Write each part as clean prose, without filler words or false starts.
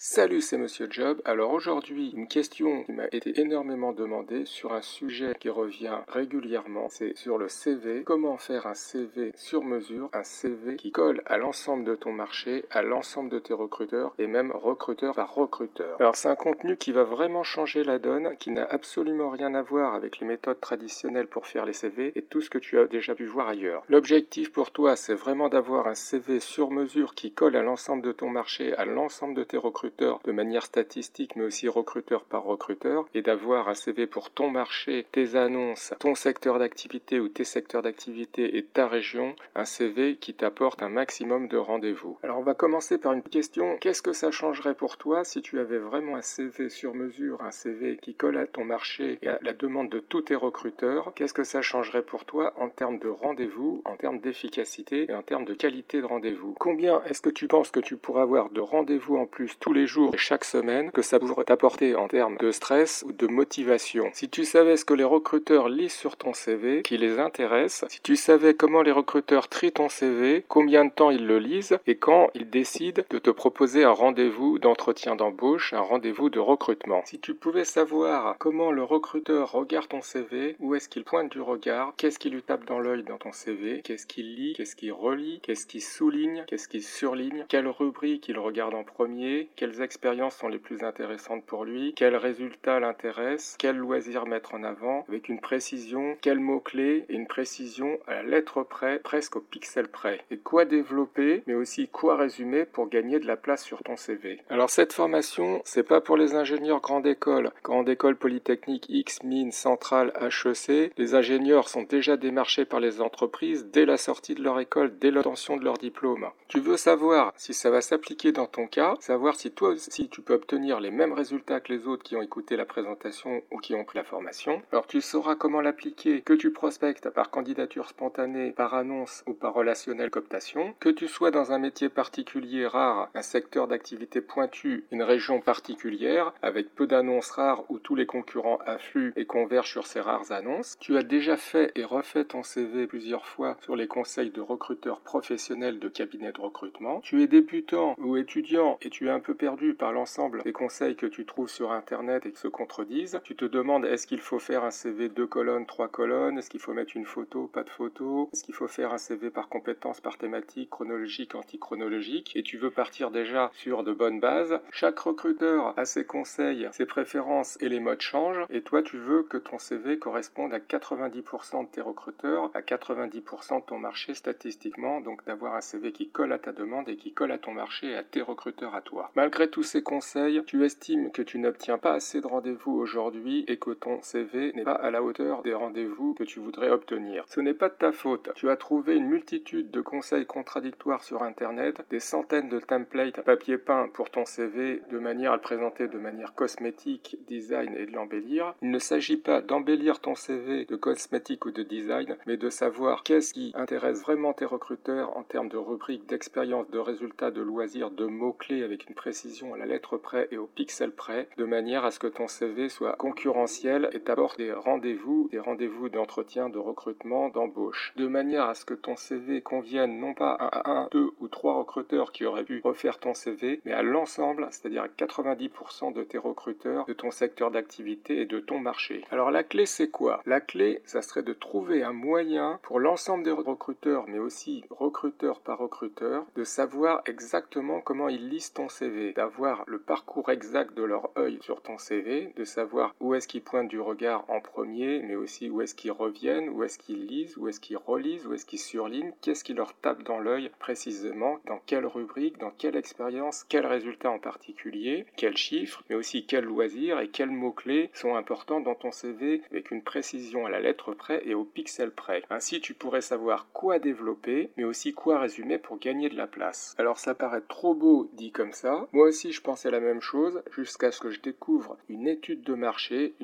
Salut, c'est Monsieur Job. Alors aujourd'hui, une question qui m'a été énormément demandée sur un sujet qui revient régulièrement, c'est sur le CV. Comment faire un CV sur mesure, un CV qui colle à l'ensemble de ton marché, à l'ensemble de tes recruteurs et même recruteur par recruteur. Alors c'est un contenu qui va vraiment changer la donne, qui n'a absolument rien à voir avec les méthodes traditionnelles pour faire les CV et tout ce que tu as déjà pu voir ailleurs. L'objectif pour toi, c'est vraiment d'avoir un CV sur mesure qui colle à l'ensemble de ton marché, à l'ensemble de tes recruteurs de manière statistique, mais aussi recruteur par recruteur, et d'avoir un CV pour ton marché, tes annonces, ton secteur d'activité ou tes secteurs d'activité et ta région, un CV qui t'apporte un maximum de rendez-vous. Alors on va commencer par une question, qu'est-ce que ça changerait pour toi si tu avais vraiment un CV sur mesure, un CV qui colle à ton marché et à la demande de tous tes recruteurs? Qu'est-ce que ça changerait pour toi en termes de rendez-vous, en termes d'efficacité et en termes de qualité de rendez-vous? Combien est-ce que tu penses que tu pourrais avoir de rendez-vous en plus tous les jours et chaque semaine que ça pourrait t'apporter en termes de stress ou de motivation? Si tu savais ce que les recruteurs lisent sur ton CV, qui les intéresse, si tu savais comment les recruteurs trient ton CV, combien de temps ils le lisent et quand ils décident de te proposer un rendez-vous d'entretien d'embauche, un rendez-vous de recrutement. Si tu pouvais savoir comment le recruteur regarde ton CV, où est-ce qu'il pointe du regard, qu'est-ce qui lui tape dans l'œil dans ton CV, qu'est-ce qu'il lit, qu'est-ce qu'il relit, qu'est-ce qu'il souligne, qu'est-ce qu'il surligne, quelle rubrique il regarde en premier, quelles expériences sont les plus intéressantes pour lui, quels résultats l'intéressent, quels loisirs mettre en avant, avec une précision, quels mots-clés et une précision à la lettre près, presque au pixel près. Et quoi développer, mais aussi quoi résumer pour gagner de la place sur ton CV. Alors cette formation, c'est pas pour les ingénieurs grande école polytechnique X, Mines, Centrale, HEC. Les ingénieurs sont déjà démarchés par les entreprises dès la sortie de leur école, dès l'obtention de leur diplôme. Tu veux savoir si ça va s'appliquer dans ton cas, savoir si toi aussi tu peux obtenir les mêmes résultats que les autres qui ont écouté la présentation ou qui ont pris la formation. Alors tu sauras comment l'appliquer, que tu prospectes par candidature spontanée, par annonce ou par relationnel cooptation, que tu sois dans un métier particulier rare, un secteur d'activité pointu, une région particulière, avec peu d'annonces rares où tous les concurrents affluent et convergent sur ces rares annonces. Tu as déjà fait et refait ton CV plusieurs fois sur les conseils de recruteurs professionnels de cabinets de recrutement. Tu es débutant ou étudiant et tu es un peu perdu par l'ensemble des conseils que tu trouves sur Internet et qui se contredisent. Tu te demandes est-ce qu'il faut faire un CV 2 colonnes, 3 colonnes, est-ce qu'il faut mettre une photo, pas de photo, est-ce qu'il faut faire un CV par compétence, par thématique, chronologique, antichronologique, et tu veux partir déjà sur de bonnes bases. Chaque recruteur a ses conseils, ses préférences et les modes changent, et toi tu veux que ton CV corresponde à 90% de tes recruteurs, à 90% de ton marché statistiquement, donc d'avoir un CV qui colle à ta demande et qui colle à ton marché et à tes recruteurs à toi. Malgré tous ces conseils, tu estimes que tu n'obtiens pas assez de rendez-vous aujourd'hui et que ton CV n'est pas à la hauteur des rendez-vous que tu voudrais obtenir. Ce n'est pas de ta faute. Tu as trouvé une multitude de conseils contradictoires sur Internet, des centaines de templates à papier peint pour ton CV de manière à le présenter de manière cosmétique, design et de l'embellir. Il ne s'agit pas d'embellir ton CV de cosmétique ou de design, mais de savoir qu'est-ce qui intéresse vraiment tes recruteurs en termes de rubriques, d'expérience, de résultats, de loisirs, de mots-clés avec une précision à la lettre près et au pixel près, de manière à ce que ton CV soit concurrentiel et t'apporte des rendez-vous d'entretien, de recrutement, d'embauche. De manière à ce que ton CV convienne non pas à un, deux ou trois recruteurs qui auraient pu refaire ton CV, mais à l'ensemble, c'est-à-dire à 90% de tes recruteurs, de ton secteur d'activité et de ton marché. Alors la clé c'est quoi? La clé, ça serait de trouver un moyen pour l'ensemble des recruteurs, mais aussi recruteur par recruteur, de savoir exactement comment ils lisent ton CV, d'avoir le parcours exact de leur œil sur ton CV, de savoir où est-ce qu'ils pointent du regard en premier, mais aussi où est-ce qu'ils reviennent, où est-ce qu'ils lisent, où est-ce qu'ils relisent, où est-ce qu'ils surlignent, qu'est-ce qui leur tape dans l'œil précisément, dans quelle rubrique, dans quelle expérience, quel résultat en particulier, quels chiffres, mais aussi quels loisirs et quels mots-clés sont importants dans ton CV avec une précision à la lettre près et au pixel près. Ainsi, tu pourrais savoir quoi développer, mais aussi quoi résumer pour gagner de la place. Alors ça paraît trop beau dit comme ça. Moi aussi, je pensais la même chose jusqu'à ce que je découvre une étude de marché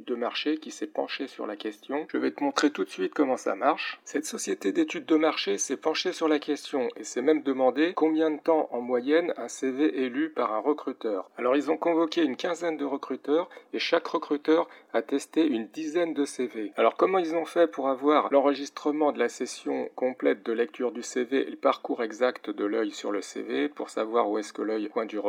qui s'est penchée sur la question. Je vais te montrer tout de suite comment ça marche. Cette société d'études de marché s'est penchée sur la question et s'est même demandé combien de temps en moyenne un CV est lu par un recruteur. Alors ils ont convoqué une quinzaine de recruteurs et chaque recruteur a testé une dizaine de CV. Alors comment ils ont fait pour avoir l'enregistrement de la session complète de lecture du CV et le parcours exact de l'œil sur le CV pour savoir où est-ce que l'œil pointe du regard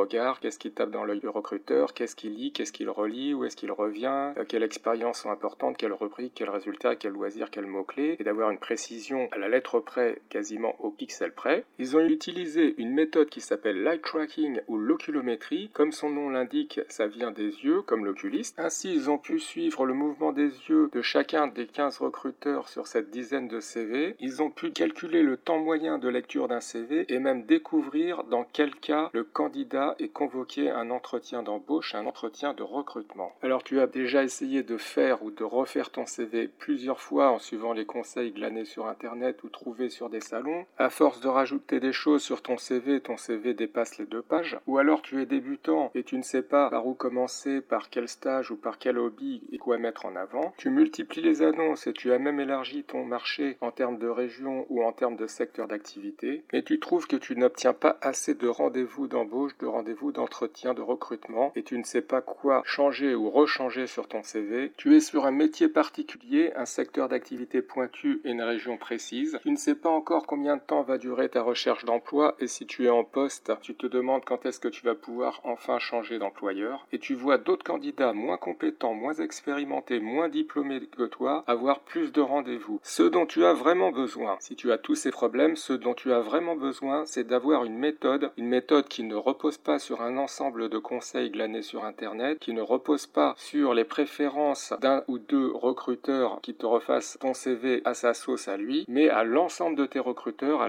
regarde, qu'est-ce qui tape dans l'œil du recruteur, qu'est-ce qu'il lit, qu'est-ce qu'il relit, où est-ce qu'il revient, quelles expériences sont importantes, quelles rubriques, quels résultats, quels loisirs, quels mots-clés, et d'avoir une précision à la lettre près, quasiment au pixel près. Ils ont utilisé une méthode qui s'appelle l'eye tracking ou l'oculométrie. Comme son nom l'indique, ça vient des yeux, comme l'oculiste. Ainsi, ils ont pu suivre le mouvement des yeux de chacun des 15 recruteurs sur cette dizaine de CV. Ils ont pu calculer le temps moyen de lecture d'un CV et même découvrir dans quel cas le candidat est convoqué à un entretien d'embauche, un entretien de recrutement. Alors tu as déjà essayé de faire ou de refaire ton CV plusieurs fois en suivant les conseils glanés sur internet ou trouvés sur des salons. À force de rajouter des choses sur ton CV dépasse les 2 pages. Ou alors tu es débutant et tu ne sais pas par où commencer, par quel stage ou par quel hobby et quoi mettre en avant. Tu multiplies les annonces et tu as même élargi ton marché en termes de région ou en termes de secteur d'activité. Mais tu trouves que tu n'obtiens pas assez de rendez-vous d'embauche, de rendez-vous d'entretien, de recrutement et tu ne sais pas quoi changer ou rechanger sur ton CV. Tu es sur un métier particulier, un secteur d'activité pointu et une région précise. Tu ne sais pas encore combien de temps va durer ta recherche d'emploi et si tu es en poste, tu te demandes quand est-ce que tu vas pouvoir enfin changer d'employeur et tu vois d'autres candidats moins compétents, moins expérimentés, moins diplômés que toi avoir plus de rendez-vous. Ce dont tu as vraiment besoin, si tu as tous ces problèmes, ce dont tu as vraiment besoin, c'est d'avoir une méthode qui ne repose pas sur un ensemble de conseils glanés sur internet, qui ne repose pas sur les préférences d'un ou deux recruteurs qui te refassent ton CV à sa sauce à lui, mais à l'ensemble de tes recruteurs,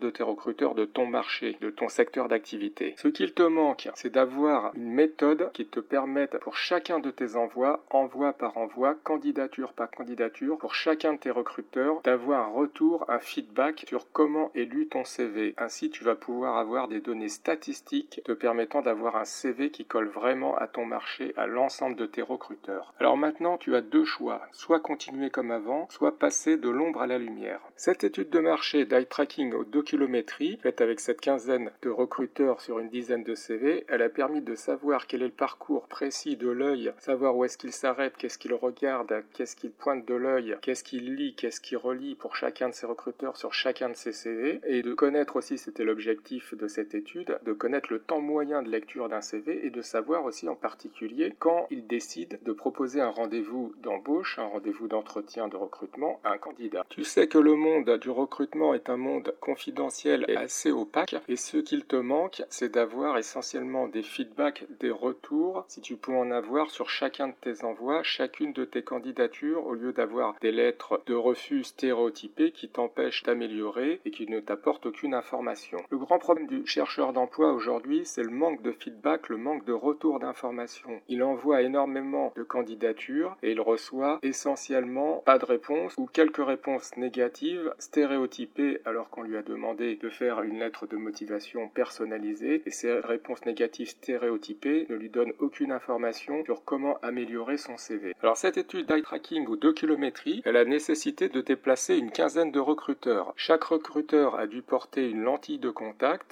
de ton marché, de ton secteur d'activité. Ce qu'il te manque, c'est d'avoir une méthode qui te permette pour chacun de tes envois, envoi par envoi, candidature par candidature, pour chacun de tes recruteurs, d'avoir un retour, un feedback sur comment est lu ton CV. Ainsi, tu vas pouvoir avoir des données statistiques te permettant d'avoir un CV qui colle vraiment à ton marché, à l'ensemble de tes recruteurs. Alors maintenant, tu as 2 choix, soit continuer comme avant, soit passer de l'ombre à la lumière. Cette étude de marché d'eye tracking au doculométrie, faite avec cette quinzaine de recruteurs sur une dizaine de CV, elle a permis de savoir quel est le parcours précis de l'œil, savoir où est-ce qu'il s'arrête, qu'est-ce qu'il regarde, qu'est-ce qu'il pointe de l'œil, qu'est-ce qu'il lit, qu'est-ce qu'il relit pour chacun de ces recruteurs sur chacun de ces CV, et de connaître aussi, c'était l'objectif de cette étude, de connaître le temps moyen de lecture d'un CV et de savoir aussi en particulier quand il décide de proposer un rendez-vous d'embauche, un rendez-vous d'entretien de recrutement à un candidat. Tu sais que le monde du recrutement est un monde confidentiel et assez opaque et ce qu'il te manque, c'est d'avoir essentiellement des feedbacks, des retours, si tu peux en avoir sur chacun de tes envois, chacune de tes candidatures, au lieu d'avoir des lettres de refus stéréotypées qui t'empêchent d'améliorer et qui ne t'apportent aucune information. Le grand problème du chercheur d'emploi aujourd'hui, c'est le manque de feedback, le manque de retour d'information. Il envoie énormément de candidatures et il reçoit essentiellement pas de réponse ou quelques réponses négatives, stéréotypées alors qu'on lui a demandé de faire une lettre de motivation personnalisée et ces réponses négatives stéréotypées ne lui donnent aucune information sur comment améliorer son CV. Alors cette étude d'eye tracking ou doculométrie, elle a nécessité de déplacer une quinzaine de recruteurs. Chaque recruteur a dû porter une lentille de contact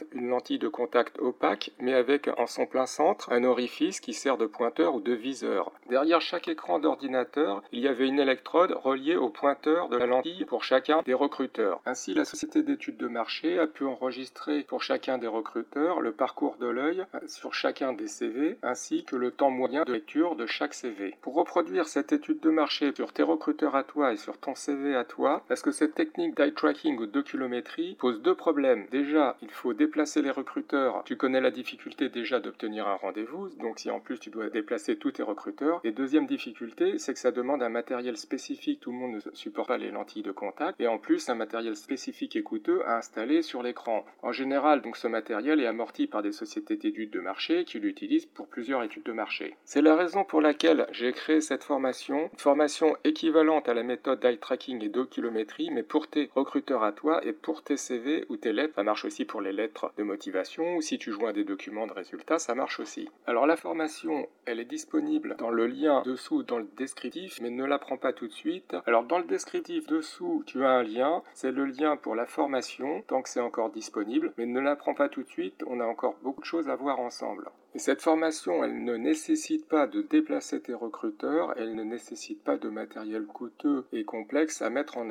opaque, mais avec en son plein centre un orifice qui sert de pointeur ou de viseur. Derrière chaque écran d'ordinateur, il y avait une électrode reliée au pointeur de la lentille pour chacun des recruteurs. Ainsi, la société d'études de marché a pu enregistrer pour chacun des recruteurs le parcours de l'œil sur chacun des CV, ainsi que le temps moyen de lecture de chaque CV. Pour reproduire cette étude de marché sur tes recruteurs à toi et sur ton CV à toi, parce que cette technique d'eye tracking ou doculométrie pose 2 problèmes. Déjà, il faut déplacer les recruteurs. Tu connais la difficulté déjà d'obtenir un rendez-vous, donc si en plus tu dois déplacer tous tes recruteurs. Et deuxième difficulté, c'est que ça demande un matériel spécifique, tout le monde ne supporte pas les lentilles de contact, et en plus un matériel spécifique et coûteux à installer sur l'écran. En général, donc ce matériel est amorti par des sociétés d'études de marché qui l'utilisent pour plusieurs études de marché. C'est la raison pour laquelle j'ai créé cette formation, une formation équivalente à la méthode d'eye tracking et doculométrie, mais pour tes recruteurs à toi et pour tes CV ou tes lettres. Ça marche aussi pour les lettres de motivation ou si tu joins des documents de résultats, ça marche aussi. Alors la formation, elle est disponible dans le lien dessous dans le descriptif, mais ne la prends pas tout de suite. Alors dans le descriptif dessous, tu as un lien, c'est le lien pour la formation, tant que c'est encore disponible, mais ne la prends pas tout de suite, on a encore beaucoup de choses à voir ensemble. Et cette formation, elle ne nécessite pas de déplacer tes recruteurs, elle ne nécessite pas de matériel coûteux et complexe à mettre en œuvre.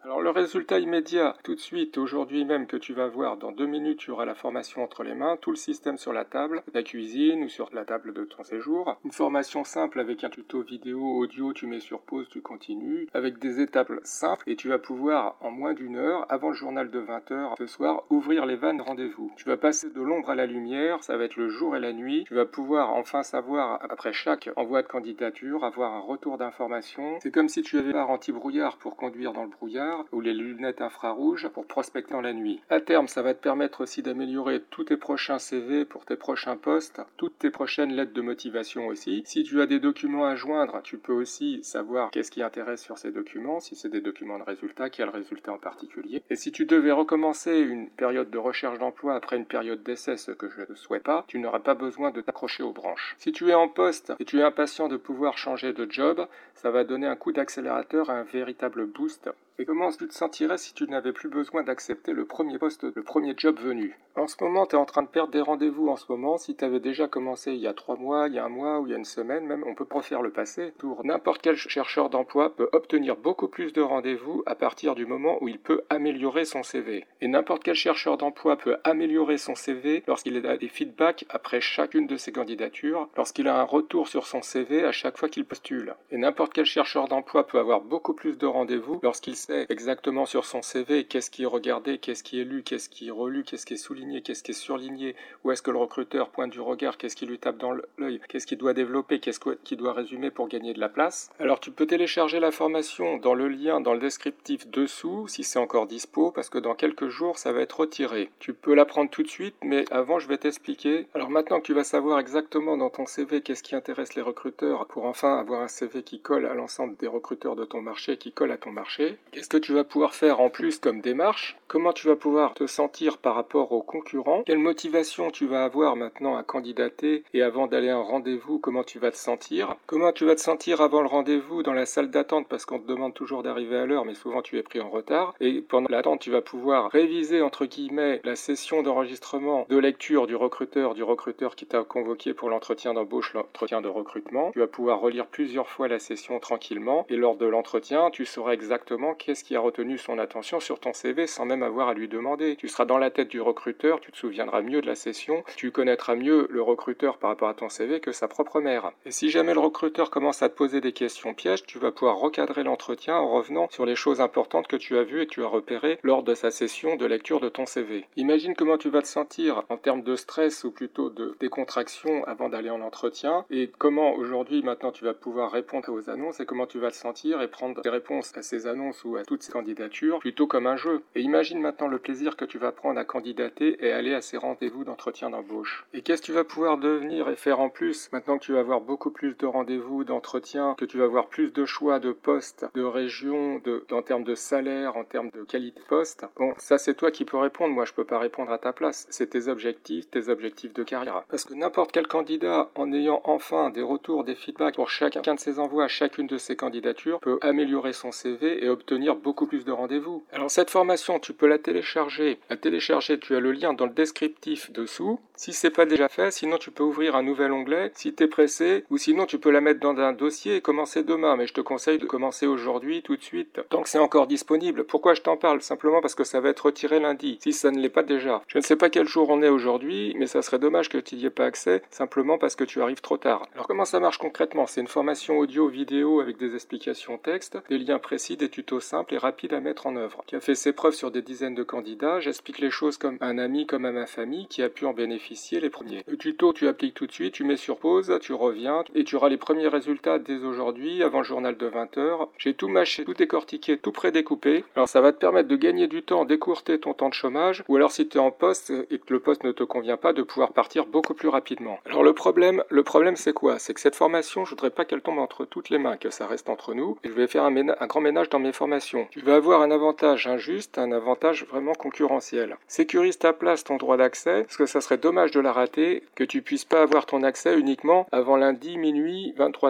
Alors le résultat immédiat, tout de suite, aujourd'hui même que tu vas voir, dans 2 minutes, tu auras la formation entre les mains, tout le système sur la table, de ta cuisine ou sur la table de ton séjour. Une formation simple avec un tuto vidéo, audio, tu mets sur pause, tu continues, avec des étapes simples et tu vas pouvoir, en moins d'une heure, avant le journal de 20 h ce soir, ouvrir les vannes de rendez-vous. Tu vas passer de l'ombre à la lumière, ça va être le jour et la nuit. Tu vas pouvoir enfin savoir, après chaque envoi de candidature, avoir un retour d'information. C'est comme si tu avais un anti-brouillard pour conduire dans le brouillard, ou les lunettes infrarouges pour prospecter en la nuit. À terme, ça va te permettre aussi d'améliorer tous tes prochains CV pour tes prochains postes, toutes tes prochaines lettres de motivation aussi. Si tu as des documents à joindre, tu peux aussi savoir qu'est-ce qui intéresse sur ces documents, si c'est des documents de résultats, quel résultat en particulier. Et si tu devais recommencer une période de recherche d'emploi après une période d'essai, ce que je ne souhaite pas, tu n'auras pas besoin de t'accrocher aux branches. Si tu es en poste et tu es impatient de pouvoir changer de job, ça va donner un coup d'accélérateur, un véritable boost. Et comment tu te sentirais si tu n'avais plus besoin d'accepter le premier poste, le premier job venu? En ce moment, tu es en train de perdre des rendez-vous en ce moment. Si tu avais déjà commencé il y a 3 mois, il y a 1 mois ou il y a une semaine, même, on peut refaire le passé. Pour n'importe quel chercheur d'emploi peut obtenir beaucoup plus de rendez-vous à partir du moment où il peut améliorer son CV. Et n'importe quel chercheur d'emploi peut améliorer son CV lorsqu'il a des feedbacks après chacune de ses candidatures, lorsqu'il a un retour sur son CV à chaque fois qu'il postule. Et n'importe quel chercheur d'emploi peut avoir beaucoup plus de rendez-vous lorsqu'il sait exactement sur son CV qu'est-ce qui est regardé, qu'est-ce qui est lu, qu'est-ce qui est relu, qu'est-ce qui est souligné, qu'est-ce qui est surligné, où est-ce que le recruteur pointe du regard, qu'est-ce qui lui tape dans l'œil, qu'est-ce qu'il doit développer, qu'est-ce qu'il doit résumer pour gagner de la place. Alors tu peux télécharger la formation dans le lien, dans le descriptif dessous, si c'est encore dispo, parce que dans quelques jours, ça va être retiré. Tu peux l'apprendre tout de suite, mais avant, je vais t'expliquer. Alors maintenant que tu vas savoir exactement dans ton CV qu'est-ce qui intéresse les recruteurs, pour enfin avoir un CV qui colle à l'ensemble des recruteurs de ton marché, qui colle à ton marché, qu'est-ce que tu vas pouvoir faire en plus comme démarche? Comment tu vas pouvoir te sentir par rapport aux concurrents? Quelle motivation tu vas avoir maintenant à candidater et avant d'aller à un rendez-vous, comment tu vas te sentir? Comment tu vas te sentir avant le rendez-vous dans la salle d'attente parce qu'on te demande toujours d'arriver à l'heure mais souvent tu es pris en retard et pendant l'attente tu vas pouvoir réviser entre guillemets la session d'enregistrement de lecture du recruteur qui t'a convoqué pour l'entretien d'embauche, l'entretien de recrutement. Tu vas pouvoir relire plusieurs fois la session tranquillement et lors de l'entretien tu sauras exactement qu'est-ce qui a retenu son attention sur ton CV sans même avoir à lui demander. Tu seras dans la tête du recruteur, tu te souviendras mieux de la session, tu connaîtras mieux le recruteur par rapport à ton CV que sa propre mère. Et si jamais le recruteur commence à te poser des questions pièges, tu vas pouvoir recadrer l'entretien en revenant sur les choses importantes que tu as vues et que tu as repérées lors de sa session de lecture de ton CV. Imagine comment tu vas te sentir en termes de stress ou plutôt de décontraction avant d'aller en entretien et comment aujourd'hui maintenant tu vas pouvoir répondre aux annonces et comment tu vas te sentir et prendre des réponses à ces annonces ou à toutes ces candidatures plutôt comme un jeu. Et imagine maintenant le plaisir que tu vas prendre à candidater et aller à ces rendez-vous d'entretien d'embauche. Et qu'est-ce que tu vas pouvoir devenir et faire en plus maintenant que tu vas avoir beaucoup plus de rendez-vous, d'entretien, que tu vas avoir plus de choix de postes, de régions, en termes de salaire, en termes de qualité de poste. Bon, ça c'est toi qui peux répondre, moi je peux pas répondre à ta place. C'est tes objectifs de carrière. Parce que n'importe quel candidat, en ayant enfin des retours, des feedbacks pour chacun de ses envois à chacune de ses candidatures, peut améliorer son CV et obtenir beaucoup plus de rendez-vous. Alors cette formation, tu peux la télécharger. À télécharger, tu as le lien dans le descriptif dessous. Si c'est pas déjà fait, sinon tu peux ouvrir un nouvel onglet si tu es pressé, ou sinon tu peux la mettre dans un dossier et commencer demain. Mais je te conseille de commencer aujourd'hui, tout de suite, tant que c'est encore disponible. Pourquoi je t'en parle? Simplement parce que ça va être retiré lundi, si ça ne l'est pas déjà. Je ne sais pas quel jour on est aujourd'hui, mais ça serait dommage que tu n'y aies pas accès, simplement parce que tu arrives trop tard. Alors comment ça marche concrètement? C'est une formation audio, vidéo avec des explications texte, des liens précis, des tutos simples et rapides à mettre en œuvre, qui a fait ses preuves sur des dizaines de candidats. J'explique les choses comme à un ami, comme à ma famille, qui a pu en bénéficier les premiers. Le tuto, tu appliques tout de suite, tu mets sur pause, tu reviens, et tu auras les premiers résultats dès aujourd'hui, avant le journal de 20 h. J'ai tout mâché, tout décortiqué, tout prédécoupé. Alors ça va te permettre de gagner du temps, d'écourter ton temps de chômage, ou alors si tu es en poste et que le poste ne te convient pas, de pouvoir partir beaucoup plus rapidement. Alors le problème c'est quoi? C'est que cette formation, je voudrais pas qu'elle tombe entre toutes les mains, que ça reste entre nous, et je vais faire un grand ménage dans mes formations. Tu vas avoir un avantage injuste, un avantage vraiment concurrentiel. Sécurise ta place, ton droit d'accès, parce que ça serait dommage de la rater, que tu puisses pas avoir ton accès uniquement avant lundi, minuit,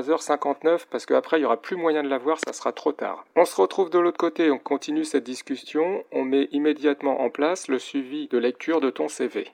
23h59, parce qu'après il y aura plus moyen de l'avoir, ça sera trop tard. On se retrouve de l'autre côté, on continue cette discussion, on met immédiatement en place le suivi de lecture de ton CV.